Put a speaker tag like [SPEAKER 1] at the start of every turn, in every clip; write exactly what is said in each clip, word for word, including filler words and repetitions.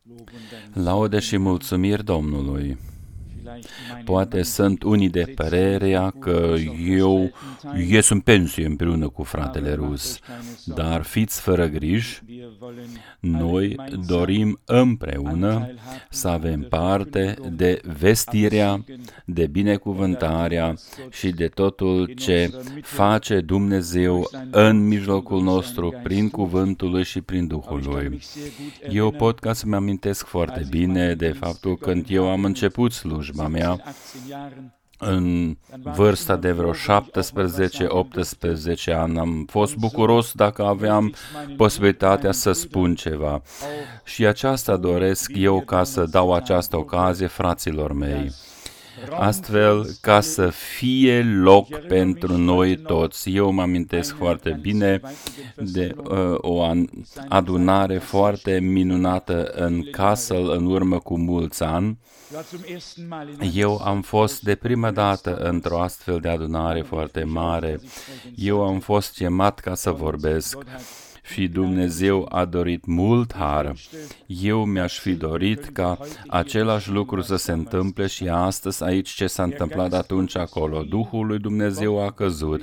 [SPEAKER 1] Laude și mulțumiri Domnului. Poate sunt unii de părerea că eu ies în pensie împreună cu fratele rus, dar fiți fără griji, noi dorim împreună să avem parte de vestirea, de binecuvântarea și de totul ce face Dumnezeu în mijlocul nostru prin cuvântul Lui și prin Duhul Lui. Eu pot ca să-mi amintesc foarte bine de faptul când eu am început slujba mea, în vârsta de vreo șaptesprezece optsprezece ani, am fost bucuros dacă aveam posibilitatea să spun ceva. Și aceasta doresc eu ca să dau această ocazie fraților mei. Astfel, ca să fie loc pentru noi toți. Eu mă amintesc foarte bine de uh, o adunare foarte minunată în Kassel în urmă cu mulți ani. Eu am fost de prima dată într-o astfel de adunare foarte mare. Eu am fost chemat ca să vorbesc. Și Dumnezeu a dorit mult har. Eu mi-aș fi dorit ca același lucru să se întâmple și astăzi aici ce s-a întâmplat atunci acolo. Duhul lui Dumnezeu a căzut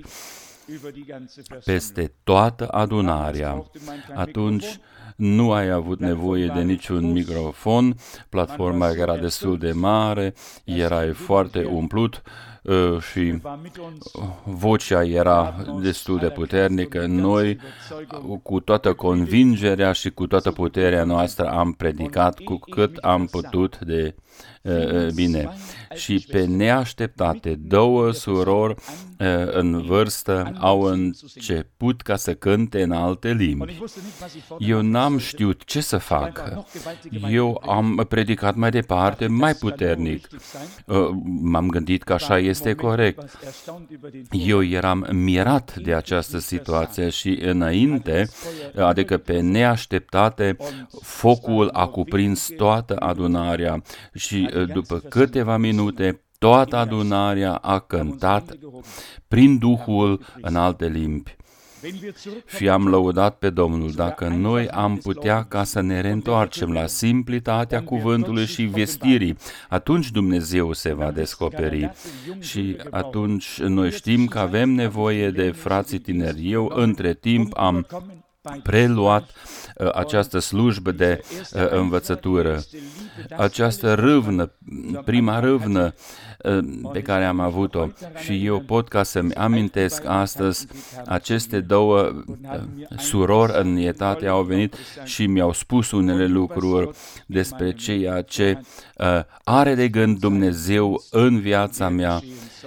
[SPEAKER 1] peste toată adunarea. Atunci nu ai avut nevoie de niciun microfon, platforma era destul de mare, era foarte umplut și vocea era destul de puternică. Noi, cu toată convingerea și cu toată puterea noastră, am predicat cu cât am putut de bine. Și pe neașteptate, două surori în vârstă au început ca să cânte în alte limbi. Eu n-am știut ce să fac. Eu am predicat mai departe, mai puternic. M-am gândit că așa este corect. Eu eram mirat de această situație și înainte, adică pe neașteptate, focul a cuprins toată adunarea și după câteva minute, toată adunarea a cântat prin Duhul în alte limbi. Și am lăudat pe Domnul. Dacă noi am putea ca să ne reîntoarcem la simplitatea cuvântului și vestirii, atunci Dumnezeu se va descoperi. Și atunci noi știm că avem nevoie de frații tineri. Eu între timp am preluat uh, această slujbă de uh, învățătură. Această râvnă, prima râvnă uh, pe care am avut-o și eu pot ca să-mi amintesc astăzi, aceste două uh, surori în etate au venit și mi-au spus unele lucruri despre ceea ce uh, are de gând Dumnezeu în viața mea,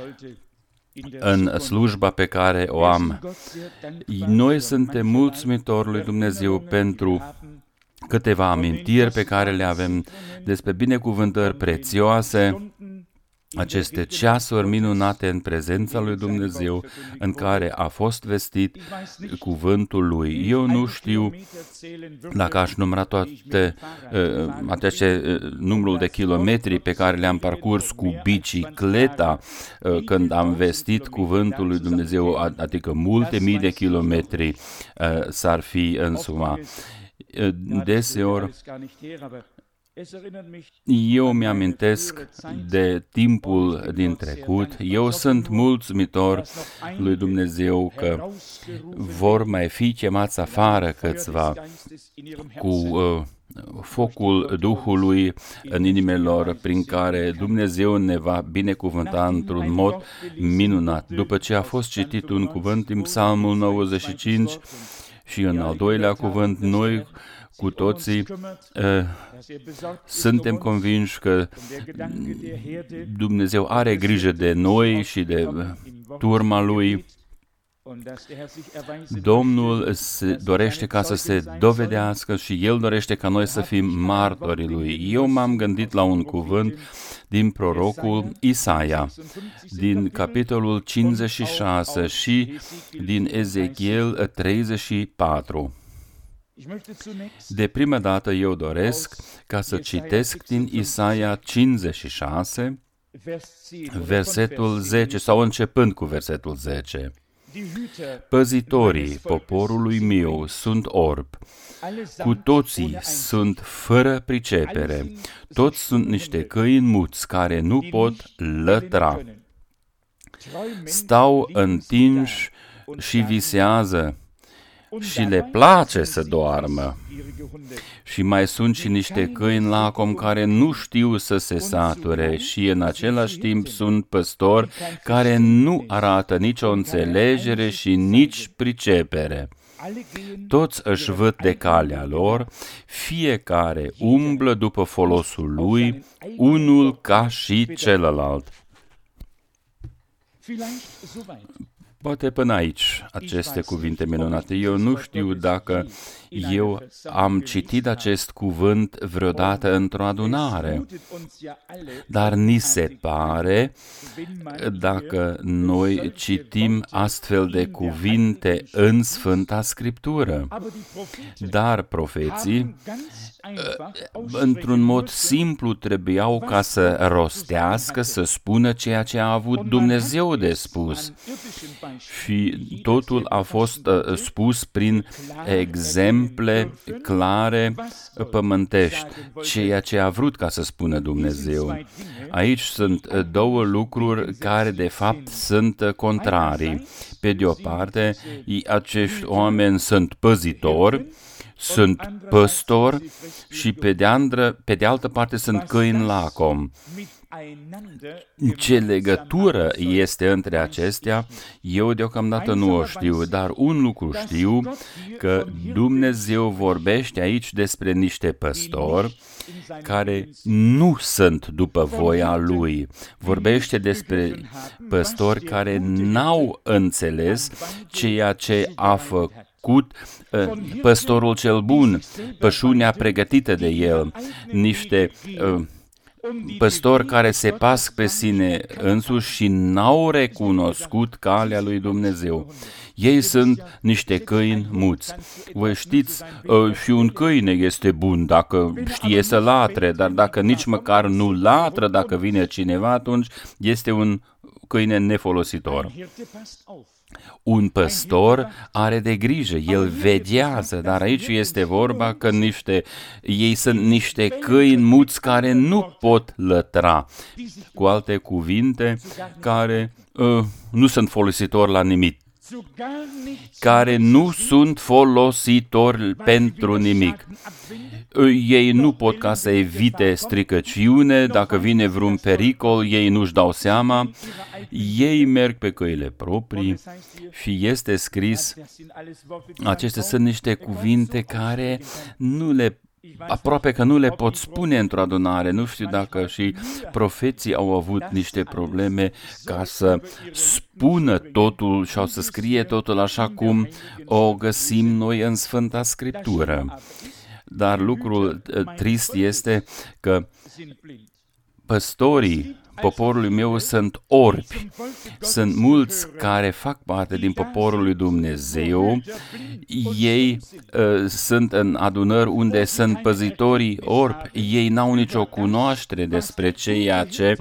[SPEAKER 1] în slujba pe care o am. Noi suntem mulțumitori lui Dumnezeu pentru câteva amintiri pe care le avem despre binecuvântări prețioase, aceste ceasuri minunate în prezența lui Dumnezeu, în care a fost vestit cuvântul lui. Eu nu știu dacă aș număra toate uh, aceste uh, numărul de kilometri pe care le-am parcurs cu bicicleta uh, când am vestit cuvântul lui Dumnezeu, adică multe mii de kilometri uh, s-ar fi însuma. Uh, deseori eu mi-amintesc de timpul din trecut. Eu sunt mulțumitor lui Dumnezeu că vor mai fi chemați afară câțiva cu uh, focul Duhului în inimilor, prin care Dumnezeu ne va binecuvânta într-un mod minunat. După ce a fost citit un cuvânt în Psalmul nouăzeci și cinci și în al doilea cuvânt, noi cu toții uh, suntem convinși că Dumnezeu are grijă de noi și de turma Lui. Domnul se dorește ca să se dovedească și El dorește ca noi să fim martorii Lui. Eu m-am gândit la un cuvânt din prorocul Isaia, din capitolul cincizeci și șase și din Ezechiel treizeci și patru. De prima dată eu doresc ca să citesc din Isaia cincizeci și șase, versetul zece, sau începând cu versetul zece. Păzitorii poporului meu sunt orbi, cu toții sunt fără pricepere, toți sunt niște câini muți care nu pot lătra. Stau întinși și visează și le place să doarmă. Și mai sunt și niște câini lacom care nu știu să se sature și în același timp sunt păstori care nu arată nicio înțelegere și nici pricepere. Toți își văd de calea lor, fiecare umblă după folosul lui, unul ca și celălalt. Poate până aici aceste cuvinte minunate. Eu nu știu dacă eu am citit acest cuvânt vreodată într-o adunare, dar ni se pare, dacă noi citim astfel de cuvinte în Sfânta Scriptură. Dar profeții, într-un mod simplu, trebuiau ca să rostească, să spună ceea ce a avut Dumnezeu de spus. Și totul a fost uh, spus prin exemple clare pământești, ceea ce a vrut ca să spună Dumnezeu. Aici sunt două lucruri care de fapt sunt contrarii. Pe de o parte, acești oameni sunt păzitori, sunt păstori și pe de, andră, pe de altă parte sunt câini lacom. Ce legătură este între acestea, eu deocamdată nu o știu, dar un lucru știu, că Dumnezeu vorbește aici despre niște păstori care nu sunt după voia Lui. Vorbește despre păstori care n-au înțeles ceea ce a făcut păstorul cel bun, pășunea pregătită de el, niște uh, păstori care se pasc pe sine însuși și n-au recunoscut calea lui Dumnezeu. Ei sunt niște câini muți. Voi știți, uh, și un câine este bun dacă știe să latre, dar dacă nici măcar nu latră, dacă vine cineva, atunci este un câine nefolositor. Un păstor are de grijă, el veghează, dar aici este vorba că niște, ei sunt niște câini muți care nu pot lătra. Cu alte cuvinte, care uh, nu sunt folositori la nimic, care nu sunt folositori pentru nimic. Ei nu pot ca să evite stricăciune, dacă vine vreun pericol, ei nu-și dau seama, ei merg pe căile proprii și este scris, acestea sunt niște cuvinte care nu le aproape că nu le pot spune într-o adunare. Nu știu dacă și profeții au avut niște probleme ca să spună totul sau să scrie totul așa cum o găsim noi în Sfânta Scriptură. Dar lucrul trist este că păstorii poporului meu sunt orbi. Sunt mulți care fac parte din poporul lui Dumnezeu. Ei uh, sunt în adunări unde sunt păzitorii orbi. Ei n-au nicio cunoaștere despre ceea ce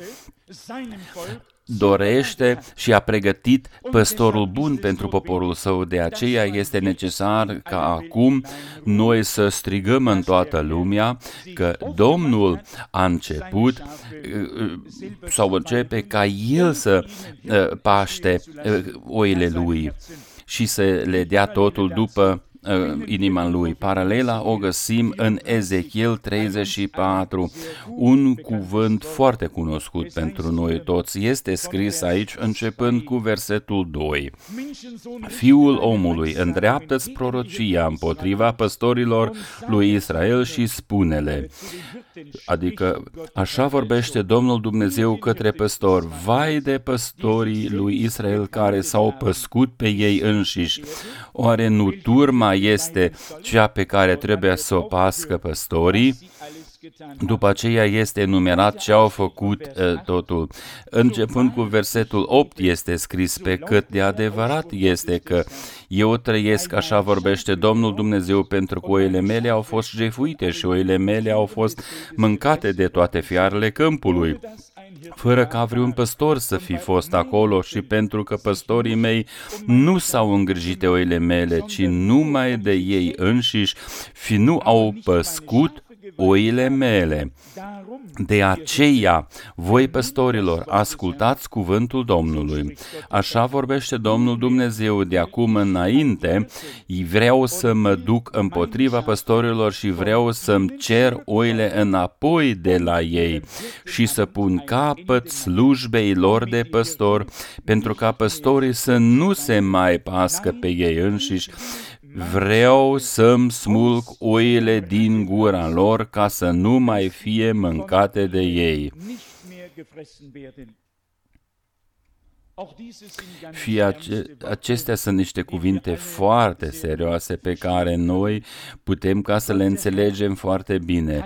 [SPEAKER 1] dorește și a pregătit păstorul bun pentru poporul său. De aceea este necesar ca acum noi să strigăm în toată lumea că Domnul a început sau începe ca El să paște oile Lui și să le dea totul după inima lui. Paralela o găsim în Ezechiel treizeci și patru, un cuvânt foarte cunoscut pentru noi toți. Este scris aici începând cu versetul doi. Fiul omului, îndreaptă-ți prorocia împotriva păstorilor lui Israel și spune-le, adică așa vorbește Domnul Dumnezeu către păstori, vai de păstorii lui Israel care s-au păscut pe ei înșiși. Oare nu turma este cea pe care trebuie să o pască păstorii? După aceea este enumerat ce au făcut uh, totul. Începând cu versetul opt este scris, pe cât de adevărat este că eu trăiesc, așa vorbește Domnul Dumnezeu, pentru că oile mele au fost jefuite și oile mele au fost mâncate de toate fiarele câmpului. fără ca vreun păstor să fi fost acolo și pentru că păstorii mei nu s-au îngrijit de oile mele, ci numai de ei înșiși, fi nu au păscut oile mele. De aceea, voi păstorilor, ascultați cuvântul Domnului. Așa vorbește Domnul Dumnezeu de acum înainte, vreau să mă duc împotriva păstorilor și vreau să-mi cer oile înapoi de la ei și să pun capăt slujbei lor de păstor, pentru ca păstorii să nu se mai pască pe ei înșiși. Vreau să-mi smulg oile din gura lor ca să nu mai fie mâncate de ei. Fie ace- acestea sunt niște cuvinte foarte serioase pe care noi putem ca să le înțelegem foarte bine.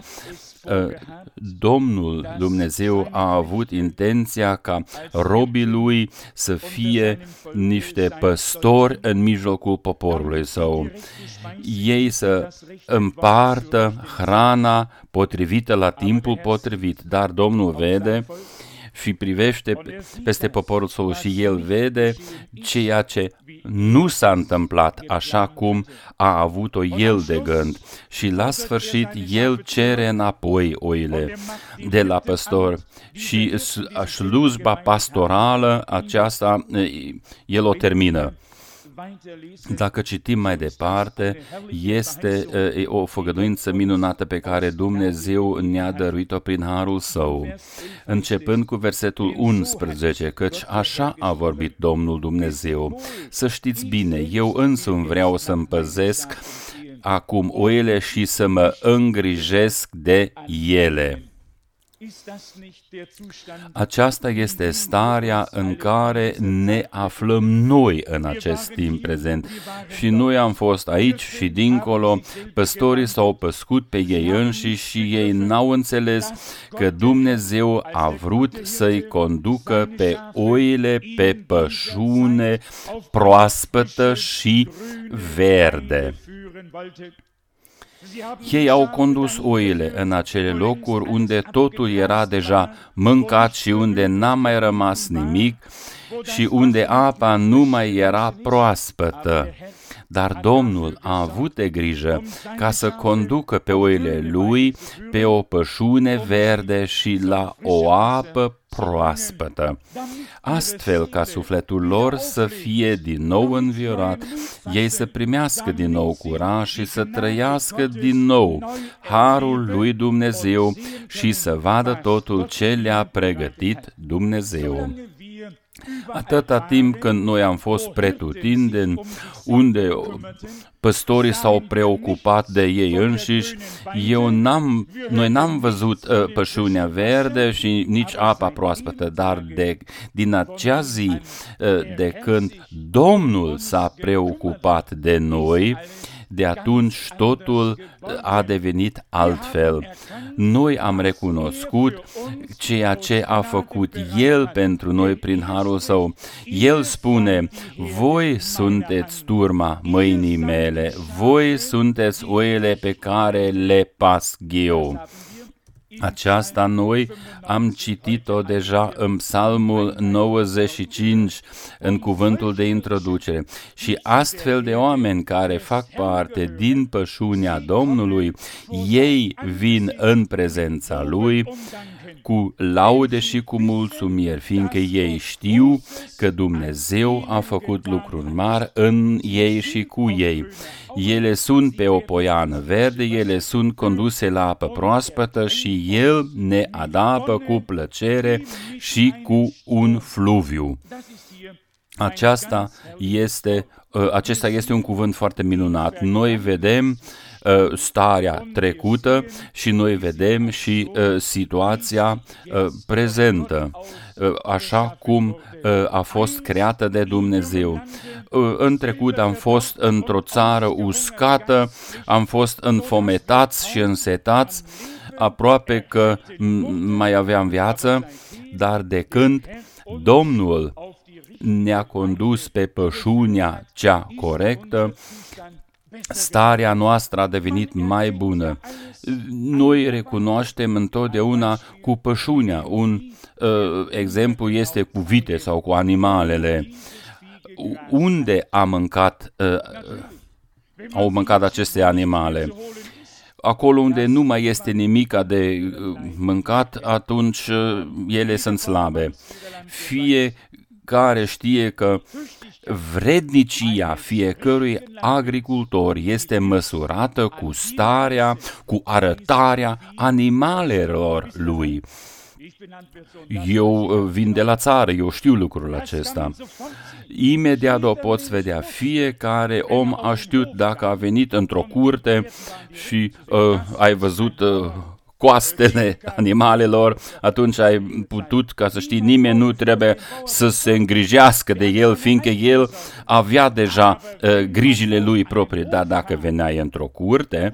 [SPEAKER 1] Domnul Dumnezeu a avut intenția ca robii lui să fie niște păstori în mijlocul poporului său. Ei să împartă hrana potrivită la timpul potrivit, dar Domnul vede și privește peste poporul său și el vede ceea ce nu s-a întâmplat așa cum a avut-o el de gând. Și la sfârșit el cere înapoi oile de la păstor și slujba pastorală aceasta el o termină. Dacă citim mai departe, este o făgăduință minunată pe care Dumnezeu ne-a dăruit-o prin harul Său, începând cu versetul unsprezece, căci așa a vorbit Domnul Dumnezeu. Să știți bine, eu însumi vreau să-mi păzesc acum oile și să mă îngrijesc de ele. Aceasta este starea în care ne aflăm noi în acest timp prezent. Și noi am fost aici și dincolo, păstorii s-au păscut pe ei înșiși și ei n-au înțeles că Dumnezeu a vrut să-i conducă pe oile pe pășune proaspătă și verde. Ei au condus oile în acele locuri unde totul era deja mâncat și unde n-a mai rămas nimic și unde apa nu mai era proaspătă. Dar Domnul a avut de grijă ca să conducă pe oile lui pe o pășune verde și la o apă proaspătă, astfel ca sufletul lor să fie din nou înviorat, ei să primească din nou curaj și să trăiască din nou harul lui Dumnezeu și să vadă totul ce le-a pregătit Dumnezeu. Atâta timp când noi am fost pretutindeni, unde păstorii s-au preocupat de ei înșiși, eu n-am, noi n-am văzut uh, pășunea verde și nici apa proaspătă, dar de, din acea zi uh, de când Domnul s-a preocupat de noi, de atunci totul a devenit altfel. Noi am recunoscut ceea ce a făcut El pentru noi prin harul Său. El spune, voi sunteți turma mâinii mele, voi sunteți oile pe care le pasc eu. Aceasta noi am citit-o deja în Psalmul nouăzeci și cinci, în cuvântul de introducere. Și astfel de oameni care fac parte din pășunea Domnului, ei vin în prezența Lui cu laude și cu mulțumiri, fiindcă ei știu că Dumnezeu a făcut lucruri mari în ei și cu ei. Ele sunt pe o poiană verde, ele sunt conduse la apă proaspătă și El ne adapă cu plăcere și cu un fluviu. Aceasta este, acesta este un cuvânt foarte minunat. Noi vedem uh, starea trecută și noi vedem și uh, situația uh, prezentă, uh, așa cum uh, a fost creată de Dumnezeu. Uh, în trecut am fost într-o țară uscată, am fost înfometați și însetați, aproape că mai aveam viață, dar de când Domnul ne-a condus pe pășunea cea corectă, starea noastră a devenit mai bună. Noi recunoaștem întotdeauna cu pășunea. Un uh, exemplu este cu vite sau cu animalele. Unde a mâncat, uh, au mâncat aceste animale? Acolo unde nu mai este nimic de mâncat, atunci ele sunt slabe. Fiecare știe că vrednicia fiecărui agricultor este măsurată cu starea, cu arătarea animalelor lui. Eu vin de la țară, eu știu lucrul acesta. Imediat o poți vedea. Fiecare om a știut dacă a venit într-o curte și uh, ai văzut uh, coastele animalelor, atunci ai putut, ca să știi, nimeni nu trebuie să se îngrijească de el, fiindcă el avea deja uh, grijile lui proprii. Dar dacă veneai într-o curte,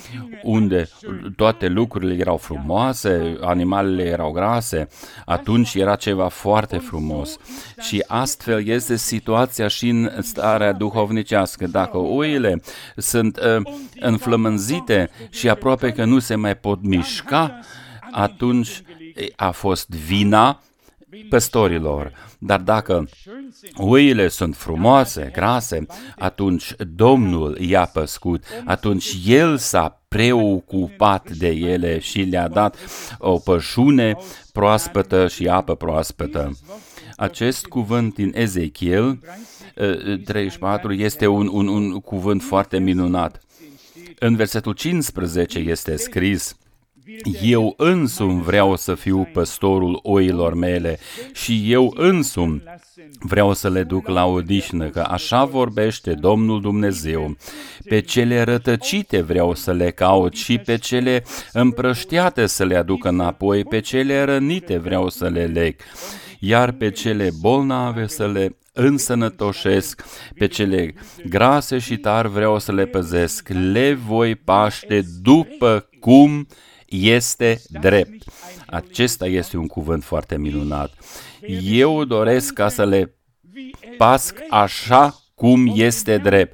[SPEAKER 1] unde toate lucrurile erau frumoase, animalele erau grase, atunci era ceva foarte frumos. Și astfel este situația și în starea duhovnicească. Dacă oile sunt uh, înflămânzite și aproape că nu se mai pot mișca, atunci a fost vina păstorilor. Dar dacă oile sunt frumoase, grase, atunci Domnul i-a păscut, atunci El s-a preocupat de ele și le-a dat o pășune proaspătă și apă proaspătă. Acest cuvânt din Ezechiel treizeci și patru este un, un, un cuvânt foarte minunat. În versetul cincisprezece este scris: eu însumi vreau să fiu păstorul oilor mele și eu însumi vreau să le duc la odihnă, că așa vorbește Domnul Dumnezeu. Pe cele rătăcite vreau să le caut și pe cele împrăștiate să le aduc înapoi, pe cele rănite vreau să le leg, iar pe cele bolnave să le însănătoșesc, pe cele grase și tari vreau să le păzesc, le voi paște după cum este drept. Acesta este un cuvânt foarte minunat. Eu doresc ca să le pasc așa cum este drept.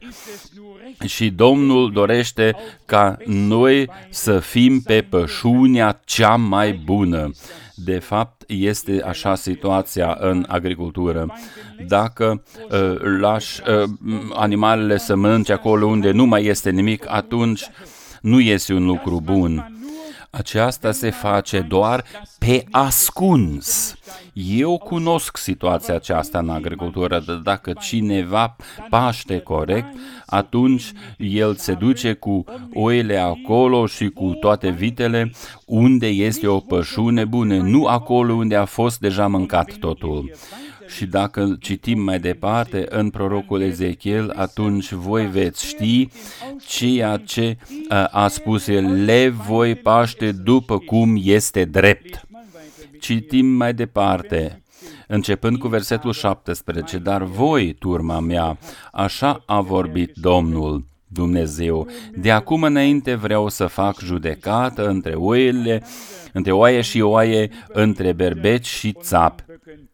[SPEAKER 1] Și Domnul dorește ca noi să fim pe pășunea cea mai bună. De fapt, este așa situația în agricultură. Dacă uh, lași uh, animalele să mănânce acolo unde nu mai este nimic, atunci nu este un lucru bun. Aceasta se face doar pe ascuns. Eu cunosc situația aceasta în agricultură, dar dacă cineva paște corect, atunci el se duce cu oile acolo și cu toate vitele unde este o pășune bună, nu acolo unde a fost deja mâncat totul. Și dacă citim mai departe în prorocul Ezechiel, atunci voi veți ști ceea ce a spus el: le voi paște după cum este drept. Citim mai departe, începând cu versetul șaptesprezece, dar voi, turma mea, așa a vorbit Domnul Dumnezeu, de acum înainte vreau să fac judecată între oile, între oaie și oaie, între berbeci și țapi.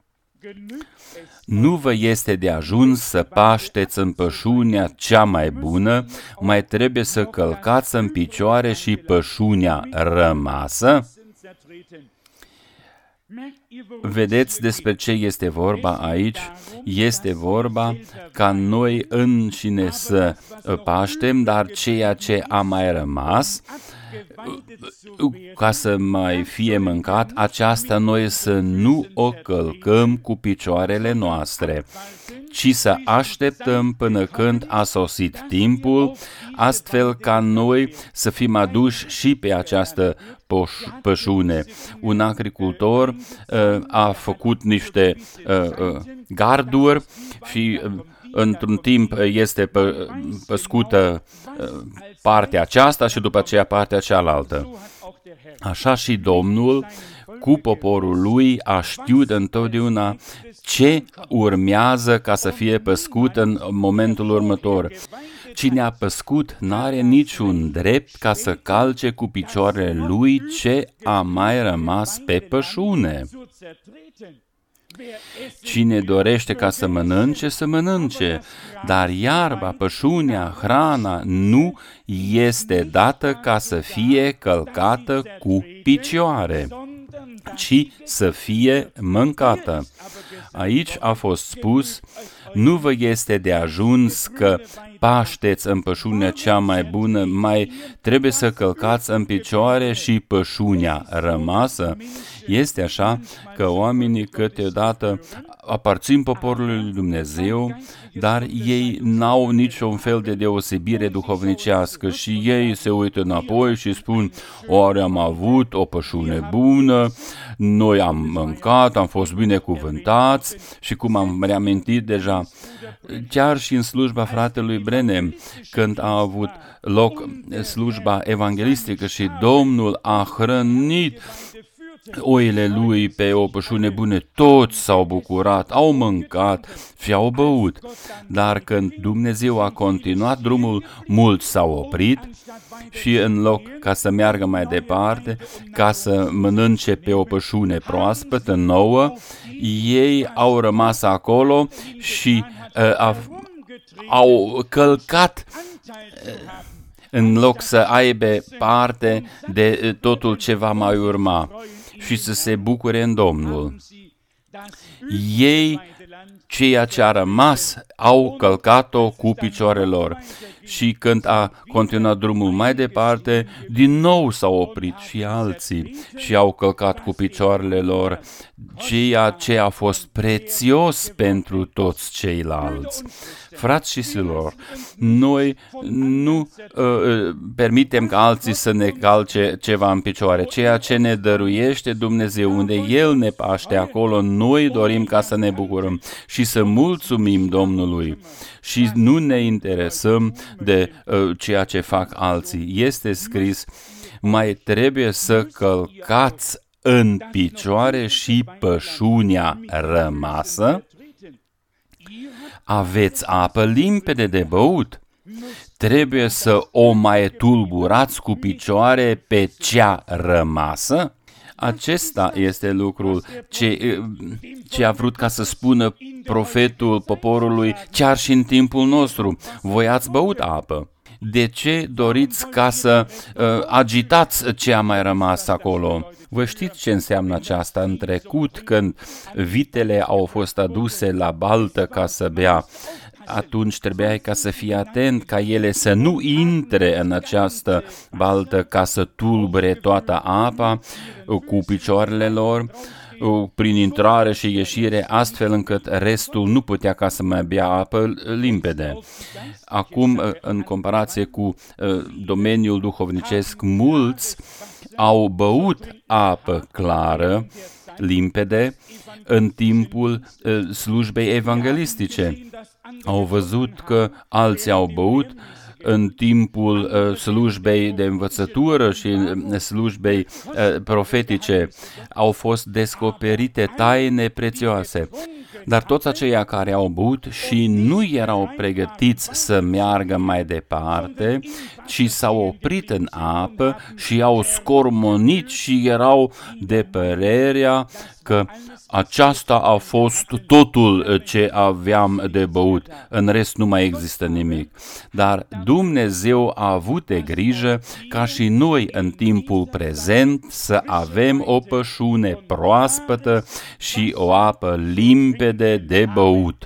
[SPEAKER 1] Nu vă este de ajuns să pașteți în pășunea cea mai bună, mai trebuie să călcați în picioare și pășunea rămasă. Vedeți despre ce este vorba aici? Este vorba ca noi înșine să paștem, dar ceea ce a mai rămas, ca să mai fie mâncat, aceasta noi să nu o călcăm cu picioarele noastre, ci să așteptăm până când a sosit timpul, astfel ca noi să fim aduși și pe această poș- pășune. Un agricultor uh, a făcut niște uh, uh, garduri și uh, într-un timp este pă, păscută uh, partea aceasta și după aceea partea cealaltă. Așa și Domnul cu poporul lui a știut întotdeauna ce urmează ca să fie păscut în momentul următor. Cine a păscut n-are niciun drept ca să calce cu picioarele lui ce a mai rămas pe pășune. Cine dorește ca să mănânce, să mănânce, dar iarba, pășunea, hrana nu este dată ca să fie călcată cu picioare, ci să fie mâncată. Aici a fost spus, nu vă este de ajuns că pașteți în pășunea cea mai bună, mai trebuie să călcați în picioare și pășunea rămasă. Este așa că oamenii câteodată aparțin poporului lui Dumnezeu, dar ei n-au niciun fel de deosebire duhovnicească și ei se uită înapoi și spun, oare am avut o pășune bună, noi am mâncat, am fost binecuvântați și cum am reamintit deja, chiar și în slujba fratelui Brenem, când a avut loc slujba evanghelistică și Domnul a hrănit oile lui pe o pășune bună, toți s-au bucurat, au mâncat și au băut. Dar când Dumnezeu a continuat drumul, mulți s-au oprit și în loc ca să meargă mai departe, ca să mănânce pe o pășune proaspătă, nouă, ei au rămas acolo și uh, a, au călcat uh, în loc să aibă parte de totul ce va mai urma și să se bucure în Domnul. Ei, ceea ce a rămas, au călcat-o cu picioarele lor. Și când a continuat drumul mai departe, din nou s-au oprit și alții și au călcat cu picioarele lor ceea ce a fost prețios pentru toți ceilalți. Frați și silor, noi nu uh, permitem ca alții să ne calce ceva în picioare. Ceea ce ne dăruiește Dumnezeu, unde El ne paște acolo, noi dorim ca să ne bucurăm și să mulțumim Domnului și nu ne interesăm de uh, ceea ce fac alții. Este scris, mai trebuie să călcați în picioare și pășunea rămasă. Aveți apă limpede de băut. Trebuie să o mai tulburați cu picioare pe cea rămasă? Acesta este lucrul ce, ce a vrut ca să spună profetul poporului chiar și în timpul nostru. Voi ați băut apă. De ce doriți ca să uh, agitați ce a mai rămas acolo? Vă știți ce înseamnă aceasta? În trecut, când vitele au fost aduse la baltă ca să bea, atunci trebuia ca să fii atent ca ele să nu intre în această baltă ca să tulbure toată apa cu picioarele lor, prin intrare și ieșire, astfel încât restul nu putea ca să mai bea apă limpede. Acum, în comparație cu domeniul duhovnicesc, mulți au băut apă clară, limpede, în timpul slujbei evanghelistice. Au văzut că alții au băut în timpul uh, slujbei de învățătură și uh, slujbei uh, profetice. Au fost descoperite taine prețioase. Dar toți aceia care au băut și nu erau pregătiți să meargă mai departe, ci s-au oprit în apă și au scormonit și erau de părerea că aceasta a fost totul ce aveam de băut, în rest nu mai există nimic. Dar Dumnezeu a avut de grijă ca și noi în timpul prezent să avem o pășune proaspătă și o apă limpede de băut.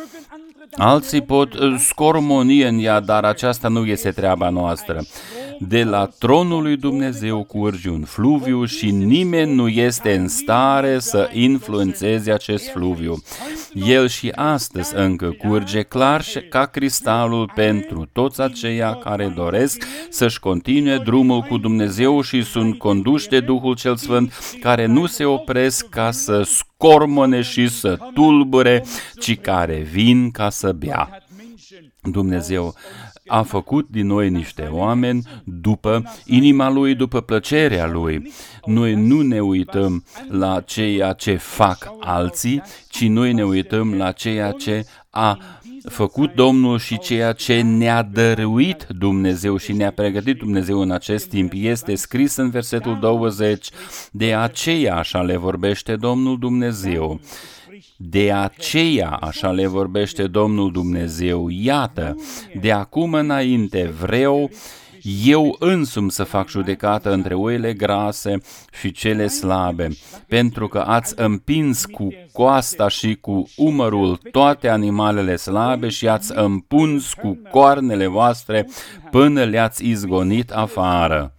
[SPEAKER 1] Alții pot scormoni în ea, dar aceasta nu este treaba noastră. De la tronul lui Dumnezeu curge un fluviu și nimeni nu este în stare să influențeze acest fluviu. El și astăzi încă curge clar ca cristalul pentru toți aceia care doresc să-și continue drumul cu Dumnezeu și sunt conduși de Duhul cel Sfânt, care nu se opresc ca să scormone și să tulbure, ci care vin ca să bea. Dumnezeu a făcut din noi niște oameni după inima Lui, după plăcerea Lui. Noi nu ne uităm la ceea ce fac alții, ci noi ne uităm la ceea ce a făcut Domnul și ceea ce ne-a dăruit Dumnezeu și ne-a pregătit Dumnezeu în acest timp. Este scris în versetul douăzeci, de aceea așa le vorbește Domnul Dumnezeu. De aceea, așa le vorbește Domnul Dumnezeu, iată, de acum înainte vreau eu însumi să fac judecată între oile grase și cele slabe, pentru că ați împins cu coasta și cu umărul toate animalele slabe și ați împuns cu coarnele voastre până le-ați izgonit afară.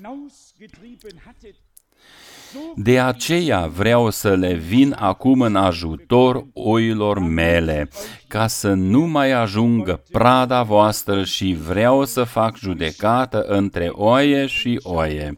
[SPEAKER 1] De aceea vreau să le vin acum în ajutor oilor mele, ca să nu mai ajungă prada voastră și vreau să fac judecată între oie și oie.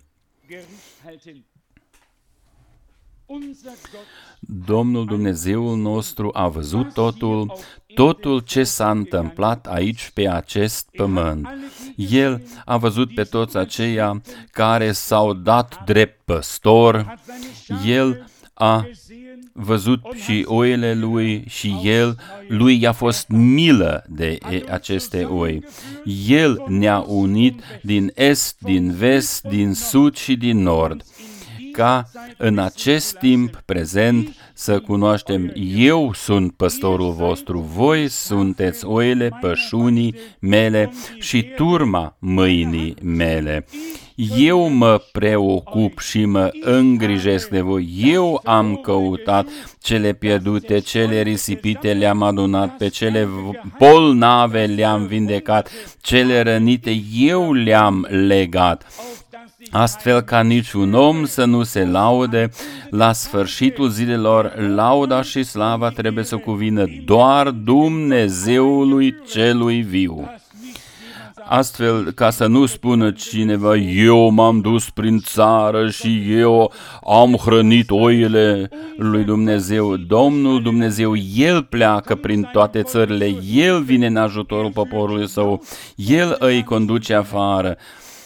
[SPEAKER 1] Domnul Dumnezeul nostru a văzut totul, totul ce s-a întâmplat aici pe acest pământ. El a văzut pe toți aceia care s-au dat drept păstor, El a văzut și oile lui și El, lui i-a fost milă de aceste oi. El ne-a unit din est, din vest, din sud și din nord, ca în acest timp prezent să cunoaștem, eu sunt păstorul vostru, voi sunteți oile pășunii mele și turma mâinii mele. Eu mă preocup și mă îngrijesc de voi. Eu am căutat cele pierdute, cele risipite le-am adunat, pe cele bolnave le-am vindecat, cele rănite eu le-am legat, astfel ca niciun om să nu se laude. La sfârșitul zilelor, lauda și slava trebuie să cuvină doar Dumnezeului celui viu. Astfel, ca să nu spună cineva, eu m-am dus prin țară și eu am hrănit oile lui Dumnezeu. Domnul Dumnezeu, El pleacă prin toate țările, El vine în ajutorul poporului Său, El îi conduce afară.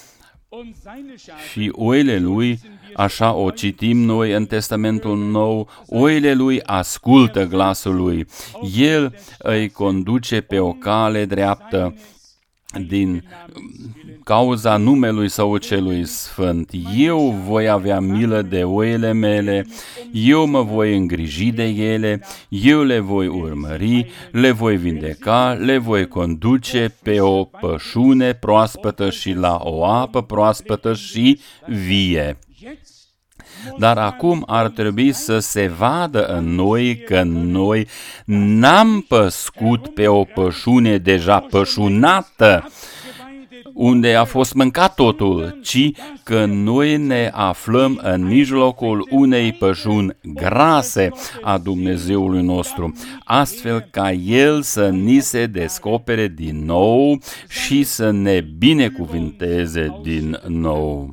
[SPEAKER 1] Și oile lui, așa o citim noi în Testamentul Nou, oile lui ascultă glasul lui. El îi conduce pe o cale dreaptă din cauza numelui Său celui sfânt. Eu voi avea milă de oile mele, eu mă voi îngriji de ele, eu le voi urmări, le voi vindeca, le voi conduce pe o pășune proaspătă și la o apă proaspătă și vie. Dar acum ar trebui să se vadă în noi că noi n-am păscut pe o pășune deja pășunată, unde a fost mâncat totul, ci că noi ne aflăm în mijlocul unei pășuni grase a Dumnezeului nostru, astfel ca El să ni se descopere din nou și să ne binecuvinteze din nou.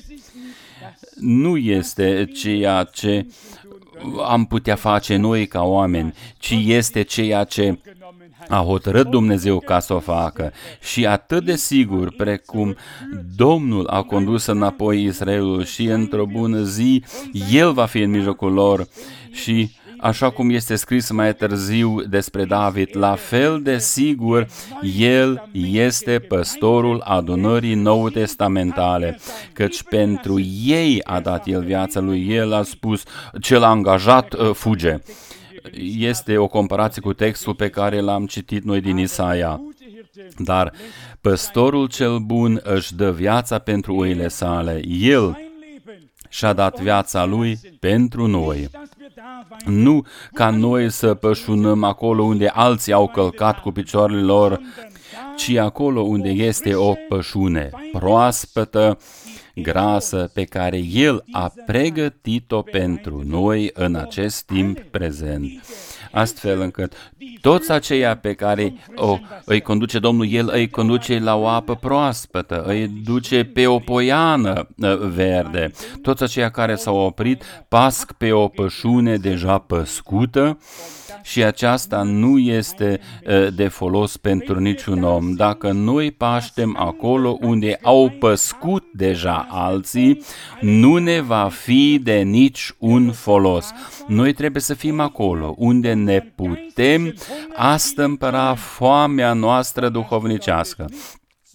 [SPEAKER 1] Nu este ceea ce am putea face noi ca oameni, ci este ceea ce a hotărât Dumnezeu ca să o facă. Și atât de sigur precum Domnul a condus înapoi Israelul și într-o bună zi El va fi în mijlocul lor și așa cum este scris mai târziu despre David, la fel de sigur, el este păstorul adunării nou-testamentale, căci pentru ei a dat el viața lui, el a spus, cel angajat fuge. Este o comparație cu textul pe care l-am citit noi din Isaia. Dar păstorul cel bun își dă viața pentru oile sale. El și-a dat viața lui pentru noi. Nu ca noi să pășunăm acolo unde alții au călcat cu picioarele lor, ci acolo unde este o pășune proaspătă, grasă, pe care El a pregătit-o pentru noi în acest timp prezent. Astfel încât toți aceia pe care o, îi conduce Domnul, El îi conduce la o apă proaspătă, îi duce pe o poiană verde. Toți aceia care s-au oprit pasc pe o pășune deja păscută și aceasta nu este de folos pentru niciun om. Dacă noi paștem acolo unde au păscut deja alții, nu ne va fi de nici un folos. Noi trebuie să fim acolo unde ne putem astâmpăra foamea noastră duhovnicească.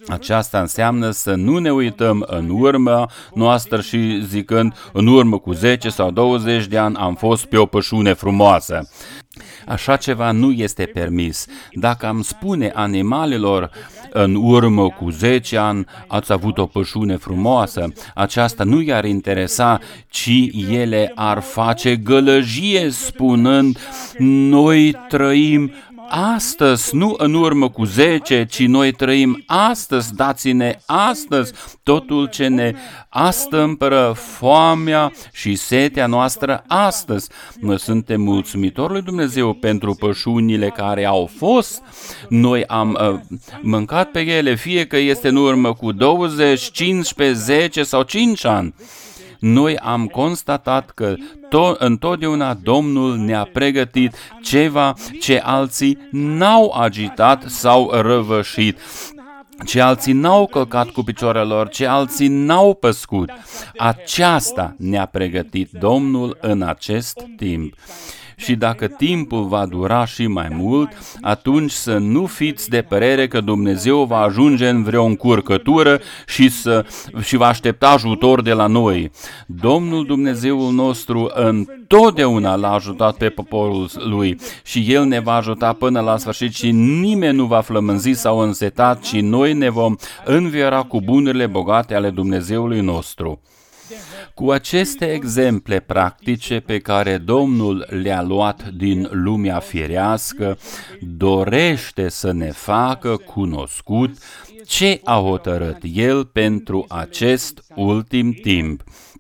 [SPEAKER 1] Aceasta înseamnă să nu ne uităm în urmă noastră și zicând, în urmă cu zece sau douăzeci de ani am fost pe o pășune frumoasă. Așa ceva nu este permis. Dacă am spune animalelor, în urmă cu zece ani ați avut o pășune frumoasă, aceasta nu i-ar interesa, ci ele ar face gălăgie spunând, noi trăim astăzi, nu în urmă cu zece, ci noi trăim astăzi, dați-ne astăzi totul ce ne astâmpără foamea și setea noastră astăzi. Noi suntem mulțumitori lui Dumnezeu pentru pășunile care au fost. Noi am uh, mâncat pe ele, fie că este în urmă cu douăzeci, cincisprezece, zece sau cinci ani. Noi am constatat că to- întotdeauna Domnul ne-a pregătit ceva ce alții n-au agitat sau răvășit, ce alții n-au călcat cu picioarele lor, ce alții n-au păscut. Aceasta ne-a pregătit Domnul în acest timp. Și dacă timpul va dura și mai mult, atunci să nu fiți de părere că Dumnezeu va ajunge în vreo încurcătură și, să, și va aștepta ajutor de la noi. Domnul Dumnezeul nostru întotdeauna l-a ajutat pe poporul lui și El ne va ajuta până la sfârșit și nimeni nu va flămânzi sau însetat, ci noi ne vom înviora cu bunurile bogate ale Dumnezeului nostru. Cu aceste exemple practice pe care Domnul le-a luat din lumea firească, dorește să ne facă cunoscut ce a hotărât El pentru acest ultim timp.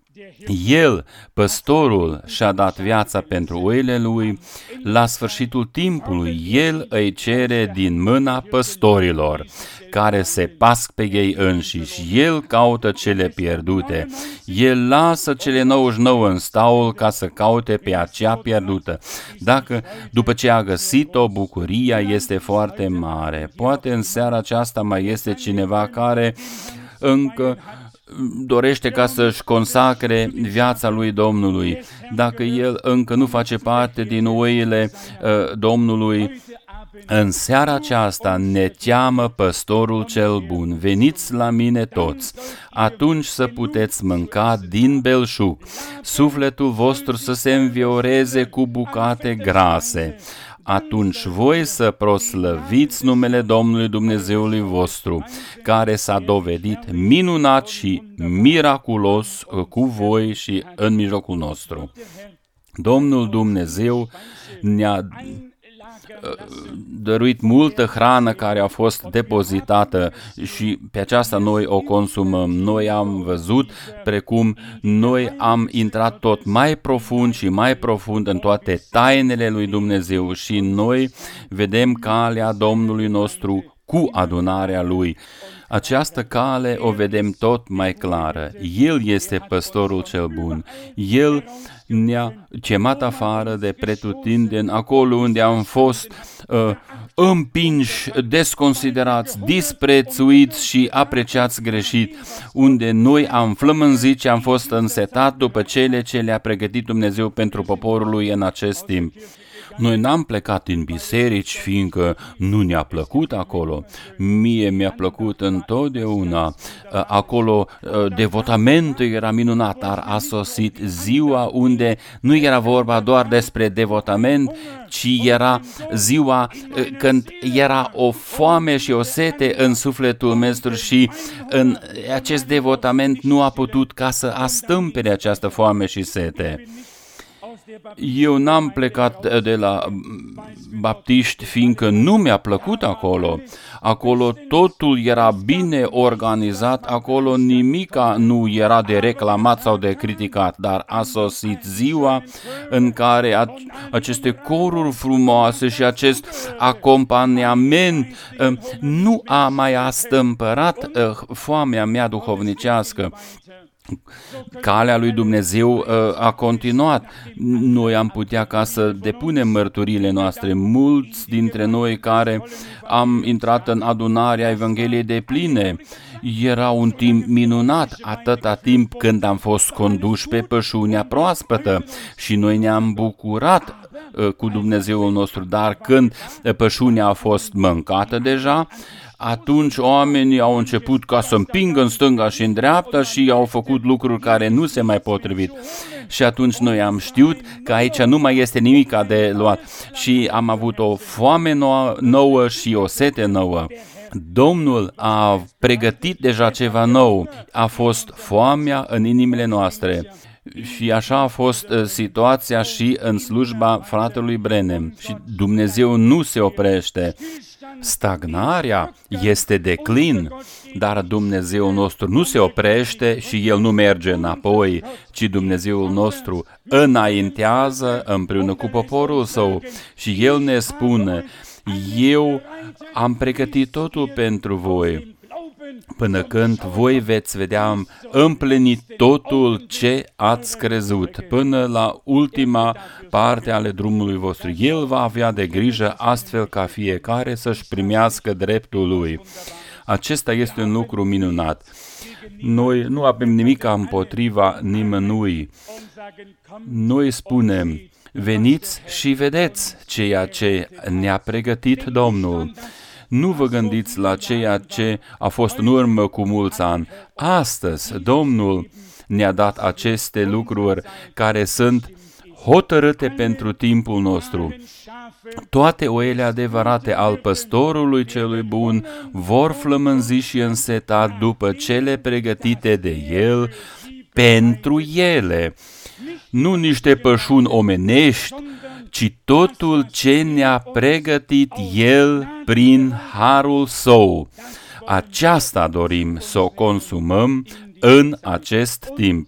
[SPEAKER 1] El, păstorul, și-a dat viața pentru oile lui, la sfârșitul timpului El îi cere din mâna păstorilor, care se pasc pe ei înșiși. El caută cele pierdute. El lasă cele nouăzeci și nouă în staul ca să caute pe acea pierdută. Dacă, după ce a găsit-o, bucuria este foarte mare. Poate în seara aceasta mai este cineva care încă dorește ca să-și consacre viața lui Domnului. Dacă el încă nu face parte din oile uh, Domnului, în seara aceasta ne cheamă păstorul cel bun. Veniți la mine toți, atunci să puteți mânca din belșug, sufletul vostru să se învioreze cu bucate grase. Atunci voi să proslăviți numele Domnului Dumnezeului vostru, care s-a dovedit minunat și miraculos cu voi și în mijlocul nostru. Domnul Dumnezeu ne-a dăruit multă hrană care a fost depozitată și pe aceasta noi o consumăm. Noi am văzut precum noi am intrat tot mai profund și mai profund în toate tainele lui Dumnezeu și noi vedem calea Domnului nostru cu adunarea Lui. Această cale o vedem tot mai clară. El este păstorul cel bun. El ne-a chemat afară de pretutindeni, acolo unde am fost uh, împinși, desconsiderați, disprețuiți și apreciați greșit, unde noi am flămânzit și am fost însetat după cele ce le-a pregătit Dumnezeu pentru poporul lui în acest timp. Noi n-am plecat din biserici, fiindcă nu ne-a plăcut acolo. Mie mi-a plăcut întotdeauna. Acolo devotamentul era minunat, dar a sosit ziua unde nu era vorba doar despre devotament, ci era ziua când era o foame și o sete în sufletul nostru și în acest devotament nu a putut ca să astâmpere această foame și sete. Eu n-am plecat de la baptiști fiindcă nu mi-a plăcut acolo. Acolo totul era bine organizat, acolo nimica nu era de reclamat sau de criticat, dar a sosit ziua în care aceste coruri frumoase și acest acompaniament nu a mai astâmpărat foamea mea duhovnicească. Calea lui Dumnezeu uh, a continuat. Noi am putea ca să depunem mărturile noastre. Mulți dintre noi care am intrat în adunarea Evangheliei de pline, era un timp minunat, atâta timp când am fost conduși pe pășunea proaspătă și noi ne-am bucurat cu Dumnezeul nostru, dar când pășunea a fost mâncată deja, atunci oamenii au început ca să împingă în stânga și în dreapta și au făcut lucruri care nu se mai potrivit. Și atunci noi am știut că aici nu mai este nimic de luat și am avut o foame nouă, nouă și o sete nouă. Domnul a pregătit deja ceva nou, a fost foamea în inimile noastre. Și așa a fost uh, situația și în slujba fratelui Branham. Și Dumnezeu nu se oprește. Stagnarea este declin, dar Dumnezeul nostru nu se oprește și El nu merge înapoi, ci Dumnezeul nostru înaintează împreună cu poporul Său și El ne spune: eu am pregătit totul pentru voi, până când voi veți vedea împlinit totul ce ați crezut, până la ultima parte ale drumului vostru. El va avea de grijă astfel ca fiecare să-și primească dreptul lui. Acesta este un lucru minunat. Noi nu avem nimic împotriva nimănui. Noi spunem: veniți și vedeți ceea ce ne-a pregătit Domnul. Nu vă gândiți la ceea ce a fost în urmă cu mulți ani. Astăzi, Domnul ne-a dat aceste lucruri care sunt hotărâte pentru timpul nostru. Toate oile adevărate al păstorului celui bun vor flămânzi și înseta după cele pregătite de el pentru ele. Nu niște pășuni omenești, ci totul ce ne-a pregătit El prin harul Său. Aceasta dorim să o consumăm în acest timp.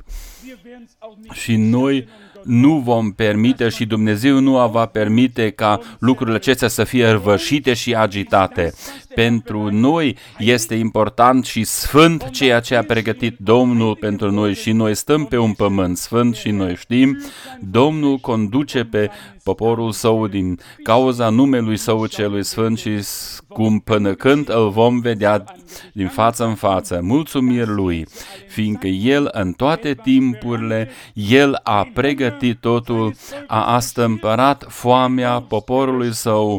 [SPEAKER 1] Și noi nu vom permite și Dumnezeu nu va permite ca lucrurile acestea să fie răvășite și agitate. Pentru noi este important și sfânt ceea ce a pregătit Domnul pentru noi și noi stăm pe un pământ sfânt și noi știm, Domnul conduce pe poporul Său din cauza numelui Său celui sfânt și scump până când îl vom vedea din față în față. Mulțumiri Lui, fiindcă El în toate timpurile, El a pregătit totul, a astâmpărat foamea poporului Său,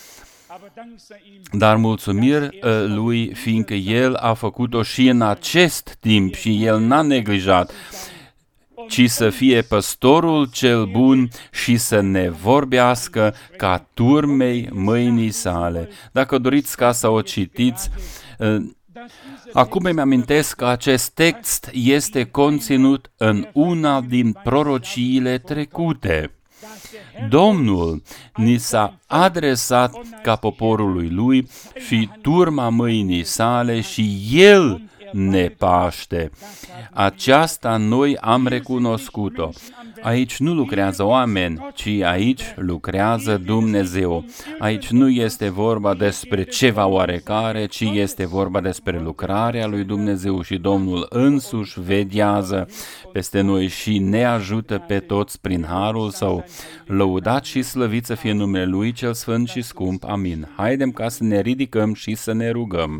[SPEAKER 1] dar mulțumiri Lui, fiindcă El a făcut-o și în acest timp și El n-a neglijat, ci să fie păstorul cel bun și să ne vorbească ca turmei mâinii sale. Dacă doriți ca să o citiți, acum îmi amintesc că acest text este conținut în una din prorociile trecute. Domnul ni s-a adresat ca poporului Lui și turma mâinii sale și El ne paște. Aceasta noi am recunoscut-o. Aici nu lucrează oameni, ci aici lucrează Dumnezeu. Aici nu este vorba despre ceva oarecare, ci este vorba despre lucrarea lui Dumnezeu și Domnul însuși veghează peste noi și ne ajută pe toți prin harul Său. Lăudat și slăvit să fie numele Lui cel sfânt și scump. Amin. Haidem ca să ne ridicăm și să ne rugăm.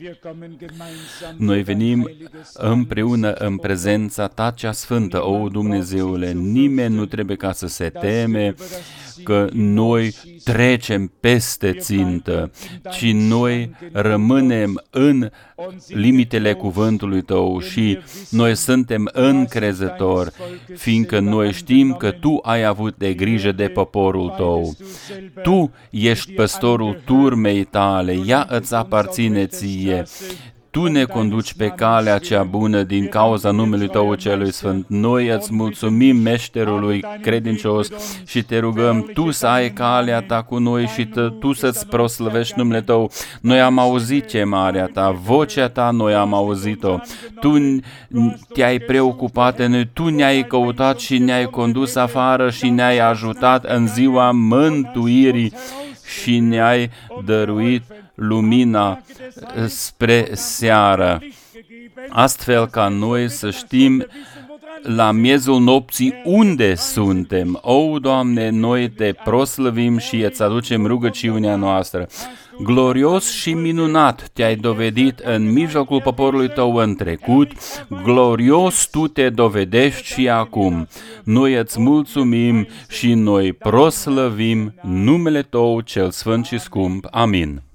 [SPEAKER 1] Noi venim împreună în prezența Ta cea sfântă, o Dumnezeule. Nimeni nu trebuie ca să se teme că noi trecem peste țintă, ci noi rămânem în limitele cuvântului Tău și noi suntem încrezători, fiindcă noi știm că Tu ai avut de grijă de poporul Tău. Tu ești păstorul turmei Tale, ea îți aparține Ție. Tu ne conduci pe calea cea bună din cauza numelui Tău celui sfânt. Noi îți mulțumim, meșterului credincios, și te rugăm Tu să ai calea Ta cu noi și Tu să-ți proslăvești numele Tău. Noi am auzit chemarea Ta, vocea Ta noi am auzit-o. Tu Te-ai preocupat de noi, Tu ne-ai căutat și ne-ai condus afară și ne-ai ajutat în ziua mântuirii și ne-ai dăruit lumina spre seară, astfel ca noi să știm la miezul nopții unde suntem. O, Doamne, noi te proslăvim și îți aducem rugăciunea noastră. Glorios și minunat te-ai dovedit în mijlocul poporului tău în trecut, glorios tu te dovedești și acum. Noi îți mulțumim și noi proslăvim numele tău cel sfânt și scump. Amin.